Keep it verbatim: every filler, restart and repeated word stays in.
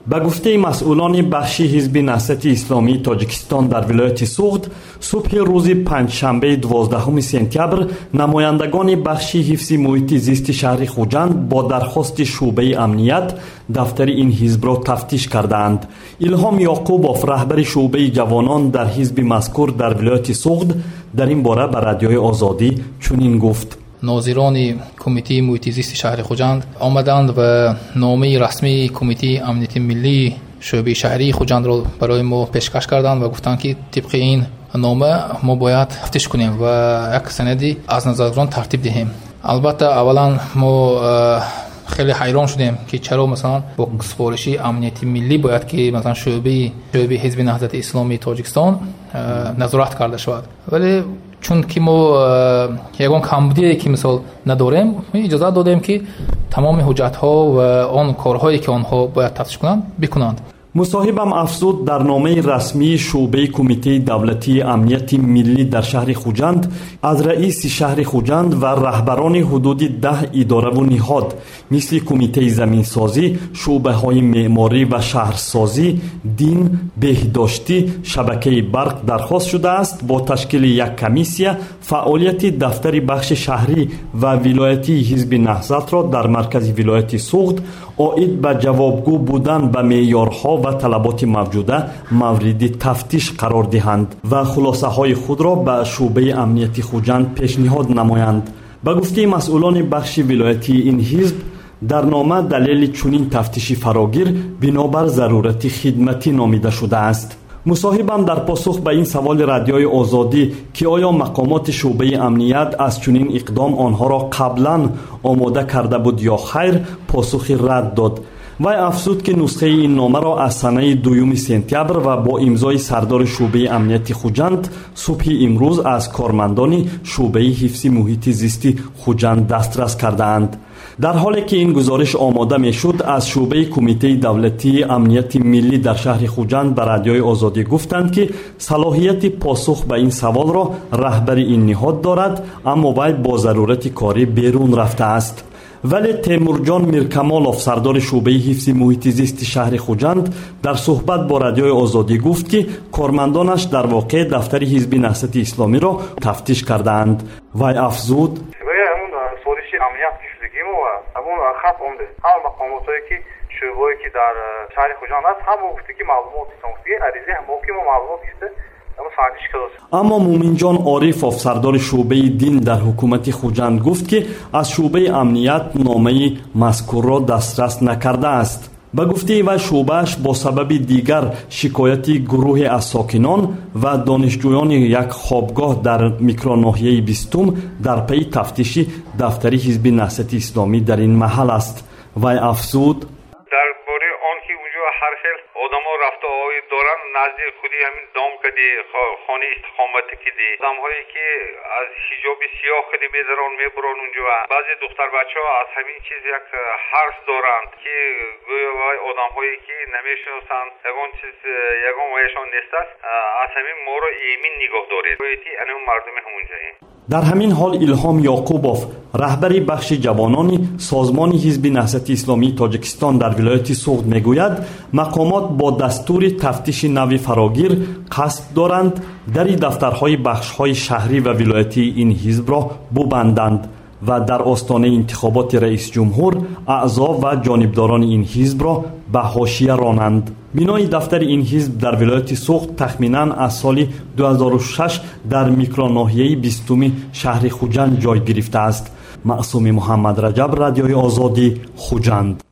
به گفته مسئولان بخش حزب نهضت اسلامی تاجیکستان در ولایت سوغد، صبح روز پنجشنبه دوازدهم سپتامبر نمایندگان بخش حفظ محیط زیست شهر خوجند با درخواست شعبه امنیت دفتر این حزب را تفتیش کردند. الهام یعقوبوف رهبر شعبه جوانان در حزب مذکور در ولایت سوغد در این باره به رادیوی آزادی چنین گفت: ناظران کمیته محیط زیست شهر خوجند آمدند و نامه رسمی کمیته امنیت ملی شعبه شهری خوجند را برای ما پیشکش کردند و گفتند که طبق این نامه ما باید تفتیش کنیم و یک سندی از نظرگزاران ترتیب دهیم. البته اولا ما خیلی حیران شدیم که چرا مثلا با سفارشی امنیت ملی باید که مثلا شعبه شعبه حزب نهضت اسلامی تاجیکستان نظارت کرده شود، ولی چون که ما یگان کمبودی که مثال نداریم اجازه دادیم که تمام حجت ها و آن کارهایی که آنها باید تفتیش کنند بکنند. مصاحبم افزود در نامه رسمی شعبه کمیته دولتی امنیت ملی در شهر خوجند از رئیس شهر خوجند و رهبران حدود ده اداره و نهاد مثل کمیته زمینسازی، شعبه های معماری و شهرسازی، دین، بهداشتی، شبکه برق درخواست شده است با تشکیل یک کمیسیه فعالیت دفتر بخش شهری و ولایتی حزب نهضت را در مرکز ولایت سوغد عاید به جوابگو بودن به معیارها و طلبات موجوده مورد تفتیش قرار دهند و خلاصه های خود را به شعبه امنیتی خوجند پیشنهاد نمایند. به گفته مسئولان بخش ولایتی این حزب در نامه دلیل چنین تفتیشی فراگیر بنابر ضرورت خدمتی نامیده شده است. مصاحبم در پاسخ به این سوال رادیوی آزادی که آیا مقامات شعبه امنیت از چنین اقدام آنها را قبلا آماده کرده بود یا خیر پاسخی رد داد. وی افزود که نسخه این نامه را از سنه دوم سپتامبر و با امضای سردار شعبه امنیت خوجند صبح امروز از کارمندان شعبه حفظ محیط زیستی خوجند دسترس کردند. در حالی که این گزارش آماده می شد از شعبه کمیته دولتی امنیت ملی در شهر خوجند به رادیوی آزادی گفتند که صلاحیت پاسخ به این سوال را رهبر این نهاد دارد، اما وی با ضرورت کاری بیرون رفته است. ولی تیمورجان میرکمالوف سردار شعبه حفظ محیط زیست شهر خوجند در صحبت با رادیوی آزادی گفت که کارمندانش در واقع دفتر حزب نهضت اسلامی را تفتیش کردند. وی افزود: همون خط اومده هر مقاماتی که شعبه‌ای که در شهر خوجند است هم گفته که معلومات سنفی عریضه هم که معلومات است اما سانتیش کرد. اما مومن جان عارفوف سردار شعبه دین در حکومت خوجند گفت که از شعبه امنیت نامه مذکور را دسترس نکرده است. به گفته و شعبهش با سبب دیگر شکایت گروه از ساکنان و دانشجویان یک خوابگاه در میکروناحیه بیستم در پی تفتیش دفتر حزب نهضت اسلامی در این محل است. و افزود: درباره آن که اونجا هر خیل آدما رفته آید دارن نزدیک خودی همین دام کدی خانه استقامت کدی آدم‌هایی که از حجاب سیاه کدی میذارن میبرن اونجا. بعضی دختر بچه‌ها از همین چیز یک حرف دارند که گویا وای آدم‌هایی که نمیشناسن یگان چیز یگان وایشان نیست است از همین ما رو ایمن نگاه دارید گویی انو مردم همونجایی. در همین حال الهام یعقوبوف رهبر بخش جوانان سازمان حزب نهضت اسلامی تاجیکستان در ولایت سوغد میگوید مقامات با دستور تفتیش نوی فراگیر قصد دارند در دفترهای بخش‌های شهری و ولایتی این حزب را ببندند و در آستانه انتخابات رئیس جمهور اعضا و جانبداران این حزب را به حاشیه رانند. بنای دفتر این حزب در ولایت سوغد تخمینا از سال دو هزار و شش در میکروناحیه بیستم شهر خوجند جای گرفته است. معصوم محمد رجب، رادیوی آزادی، خوجند.